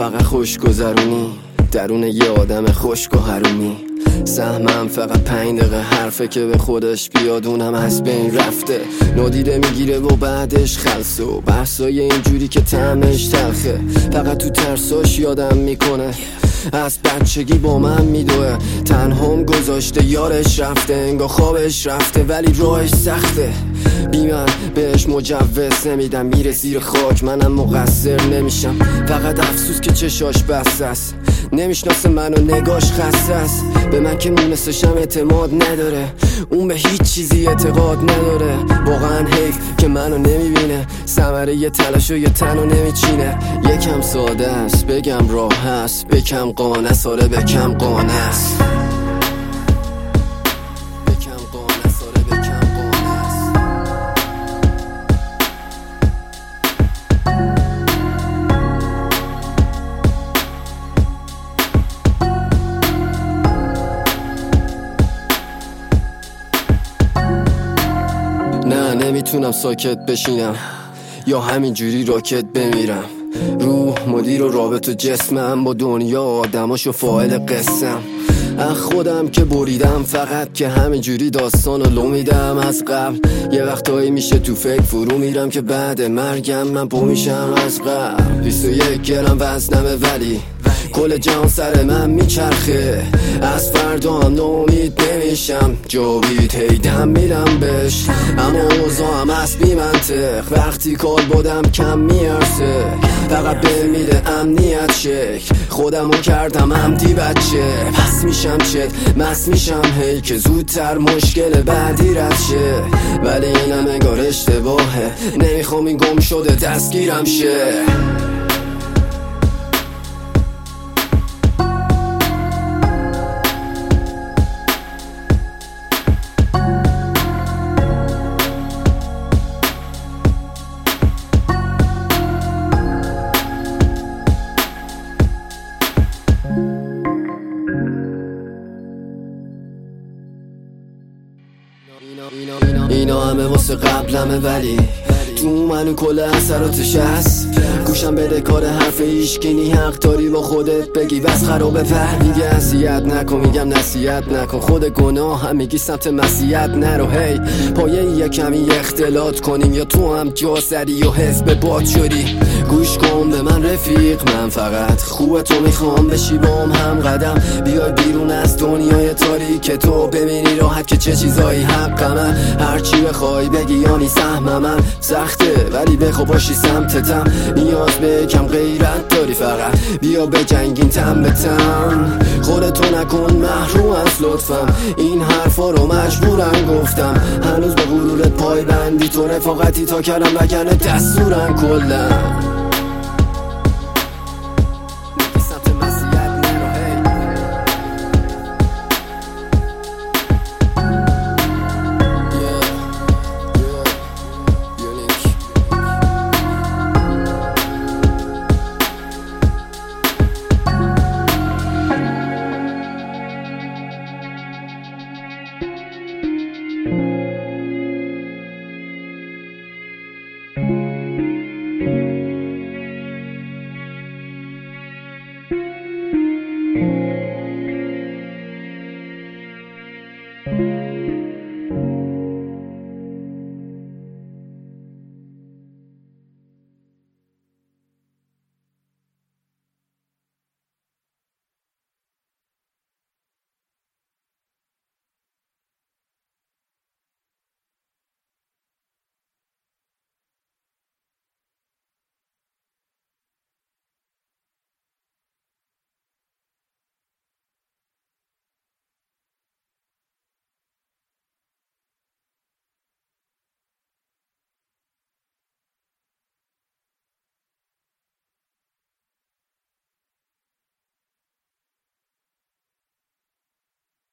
فقط خوش گذرونی درون یه آدم خشک و حرومی. سهمم فقط 5 دقیقه حرفه که به خودش بیاد اونم از بین رفته. نادیده میگیره و بعدش خلصه و بحثای اینجوری که طعمش تلخه. فقط تو ترساش یادم میکنه از بچگی با من میدوه. تنهام گذاشته یارش رفته انگار خوابش رفته ولی راهش سخته. بی من بهش مجوز نمیدم میره زیر خاک منم مقصر نمیشم. فقط افسوس که چشاش بسته است نمیشناسه منو نگاش خسته است. به من که مونسشم اعتماد نداره اون به هیچ چیزی اعتقاد نداره. واقعا حیف که منو نمیبینه ثمره یه تلاش و یه تنو نمیچینه. یکم ساده است بگم راه هست بکم قانه ساره بکم قانه است. نه نمیتونم ساکت بشینم یا همینجوری راکت بمیرم. روح مدیر و رابط و جسمم با دنیا آدماش و فاعل قسم. خودم که بریدم فقط که همینجوری داستان رو لو میدم از قبل. یه وقتایی میشه تو فکر فرو میرم که بعد مرگم من پو میشم از قبل. 21 گرم وزنمه ولی کل جان سر من میچرخه. از فردا هم نومید نمیشم جاوید هیدم میرم بش. اما اوضاعم از بی منطق وقتی کال بودم کم میارسه. فقط به میده امنیت شکل خودمو کردم عمدی بچه. پس میشم چت مس میشم هی که زودتر مشکل بعدی رد شه. ولی اینم انگار اشتباهه نمیخوام این گم شده دستگیرم شه. اینا همه واسه قبلمه ولی تو منو کل اثراتش هست. گوشم بده کار حرف ایشگینی حق داری با خودت بگی بس خرابه پر. میگه اذیت نکن میگم نصیحت نکن خود گناه هم میگی سمت مسیحیت نرو. هی پایه یه کمی اختلاط کنیم یا تو هم جا زدی و حزب باد شدی. گوش کن به من رفیق من فقط خوبه تو میخوام بشی بام هم قدم. بیای بیرون از دنیای تاریک تو ببینی راحت که چه چیزایی حق من. هرچی بخوای بگی یعنی سهم من سخته ولی بخوا باشی سمتتم. نیاز به کم غیرت داری فقط بیا بجنگین تن به تن. خودتو نکن محروم از لطفم این حرفا رو مجبورم گفتم. هنوز به غرورت پای بندی تو رفاقتی تا کردم وگرنه دستورم کلم.